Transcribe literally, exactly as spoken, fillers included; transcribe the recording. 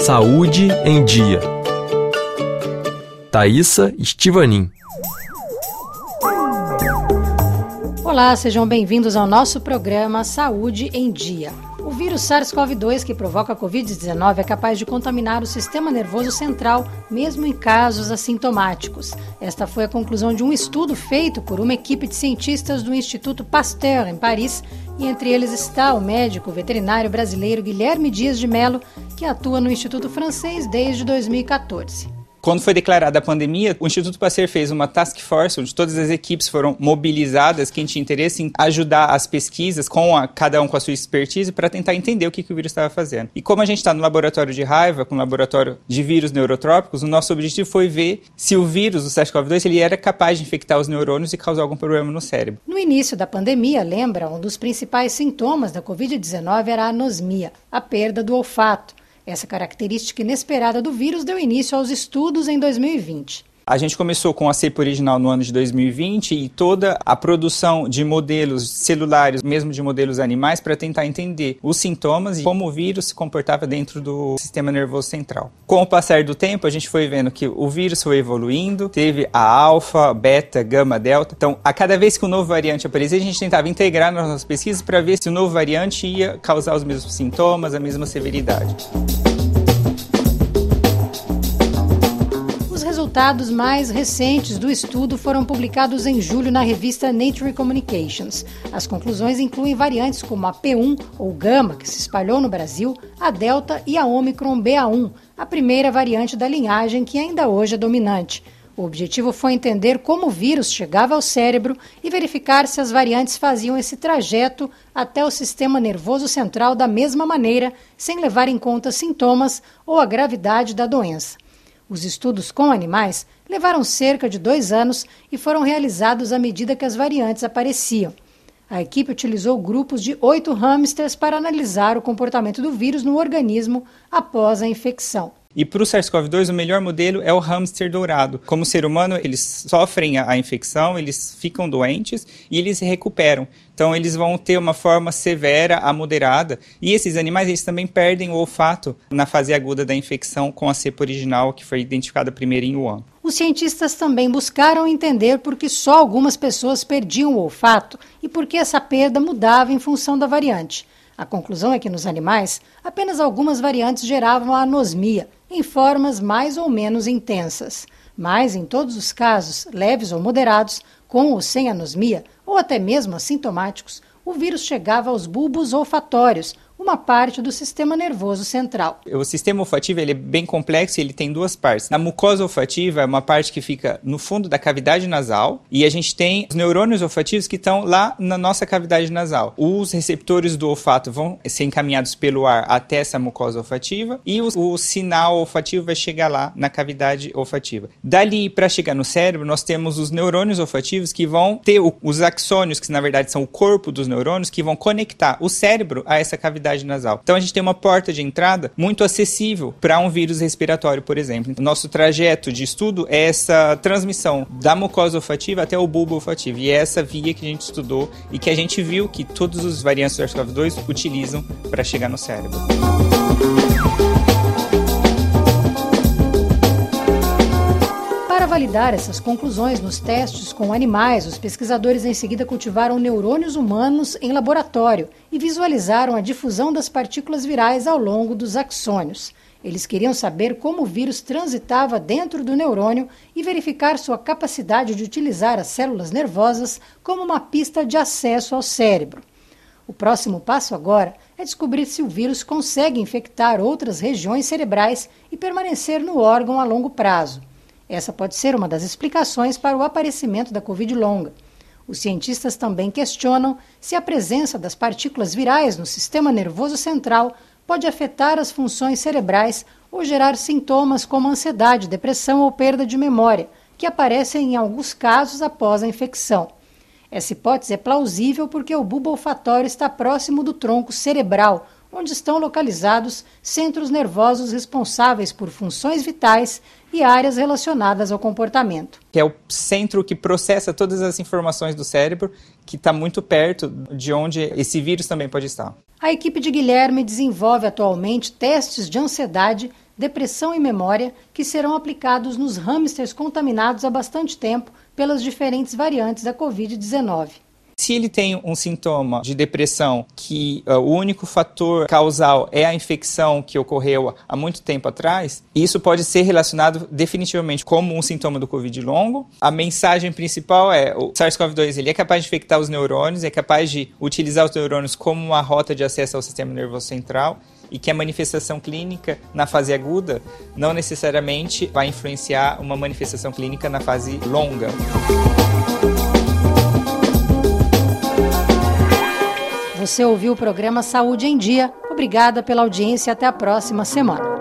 Saúde em Dia. Thaísa Estivanin. Olá, sejam bem-vindos ao nosso programa Saúde em Dia. O vírus SARS-CoV dois que provoca a covid dezenove é capaz de contaminar o sistema nervoso central, mesmo em casos assintomáticos. Esta foi a conclusão de um estudo feito por uma equipe de cientistas do Instituto Pasteur, em Paris, e entre eles está o médico veterinário brasileiro Guilherme Dias de Mello, que atua no Instituto Francês desde dois mil e quatorze. Quando foi declarada a pandemia, o Instituto Pasteur fez uma task force, onde todas as equipes foram mobilizadas, quem tinha interesse em ajudar as pesquisas, com a, cada um com a sua expertise, para tentar entender o que, que o vírus estava fazendo. E como a gente está no laboratório de raiva, com o laboratório de vírus neurotrópicos, o nosso objetivo foi ver se o vírus, o SARS-CoV dois, ele era capaz de infectar os neurônios e causar algum problema no cérebro. No início da pandemia, lembra, um dos principais sintomas da covid dezenove era a anosmia, a perda do olfato. Essa característica inesperada do vírus deu início aos estudos em dois mil e vinte. A gente começou com a cepa original no ano de dois mil e vinte e toda a produção de modelos celulares, mesmo de modelos animais, para tentar entender os sintomas e como o vírus se comportava dentro do sistema nervoso central. Com o passar do tempo, a gente foi vendo que o vírus foi evoluindo, teve a alfa, beta, gama, delta. Então, a cada vez que um novo variante aparecia, a gente tentava integrar nas nossas pesquisas para ver se o novo variante ia causar os mesmos sintomas, a mesma severidade. Os resultados mais recentes do estudo foram publicados em julho na revista Nature Communications. As conclusões incluem variantes como a P um ou Gama, que se espalhou no Brasil, a Delta e a Omicron B A um, a primeira variante da linhagem que ainda hoje é dominante. O objetivo foi entender como o vírus chegava ao cérebro e verificar se as variantes faziam esse trajeto até o sistema nervoso central da mesma maneira, sem levar em conta sintomas ou a gravidade da doença. Os estudos com animais levaram cerca de dois anos e foram realizados à medida que as variantes apareciam. A equipe utilizou grupos de oito hamsters para analisar o comportamento do vírus no organismo após a infecção. E para o SARS-CoV dois, o melhor modelo é o hamster dourado. Como ser humano, eles sofrem a, a infecção, eles ficam doentes e eles se recuperam. Então, eles vão ter uma forma severa a moderada. E esses animais, eles também perdem o olfato na fase aguda da infecção com a cepa original, que foi identificada primeiro em Wuhan. Os cientistas também buscaram entender por que só algumas pessoas perdiam o olfato e por que essa perda mudava em função da variante. A conclusão é que nos animais, apenas algumas variantes geravam a anosmia, em formas mais ou menos intensas. Mas, em todos os casos, leves ou moderados, com ou sem anosmia, ou até mesmo assintomáticos, o vírus chegava aos bulbos olfatórios, uma parte do sistema nervoso central. O sistema olfativo ele é bem complexo e ele tem duas partes. A mucosa olfativa é uma parte que fica no fundo da cavidade nasal e a gente tem os neurônios olfativos que estão lá na nossa cavidade nasal. Os receptores do olfato vão ser encaminhados pelo ar até essa mucosa olfativa e o, o sinal olfativo vai chegar lá na cavidade olfativa. Dali, para chegar no cérebro, nós temos os neurônios olfativos que vão ter o, os axônios, que na verdade são o corpo dos neurônios, que vão conectar o cérebro a essa cavidade nasal. Então a gente tem uma porta de entrada muito acessível para um vírus respiratório, por exemplo. O nosso trajeto de estudo é essa transmissão da mucosa olfativa até o bulbo olfativo. E é essa via que a gente estudou e que a gente viu que todos os variantes do SARS-CoV dois utilizam para chegar no cérebro. Para validar essas conclusões nos testes com animais, os pesquisadores em seguida cultivaram neurônios humanos em laboratório e visualizaram a difusão das partículas virais ao longo dos axônios. Eles queriam saber como o vírus transitava dentro do neurônio e verificar sua capacidade de utilizar as células nervosas como uma pista de acesso ao cérebro. O próximo passo agora é descobrir se o vírus consegue infectar outras regiões cerebrais e permanecer no órgão a longo prazo. Essa pode ser uma das explicações para o aparecimento da Covid longa. Os cientistas também questionam se a presença das partículas virais no sistema nervoso central pode afetar as funções cerebrais ou gerar sintomas como ansiedade, depressão ou perda de memória, que aparecem em alguns casos após a infecção. Essa hipótese é plausível porque o bulbo olfatório está próximo do tronco cerebral, onde estão localizados centros nervosos responsáveis por funções vitais e áreas relacionadas ao comportamento. Que é o centro que processa todas as informações do cérebro, que está muito perto de onde esse vírus também pode estar. A equipe de Guilherme desenvolve atualmente testes de ansiedade depressão e memória, que serão aplicados nos hamsters contaminados há bastante tempo pelas diferentes variantes da covid dezenove. Se ele tem um sintoma de depressão que uh, o único fator causal é a infecção que ocorreu há muito tempo atrás, isso pode ser relacionado definitivamente como um sintoma do Covid longo. A mensagem principal é o SARS-CoV dois ele é capaz de infectar os neurônios, é capaz de utilizar os neurônios como uma rota de acesso ao sistema nervoso central e que a manifestação clínica na fase aguda não necessariamente vai influenciar uma manifestação clínica na fase longa. Você ouviu o programa Saúde em Dia. Obrigada pela audiência e até a próxima semana.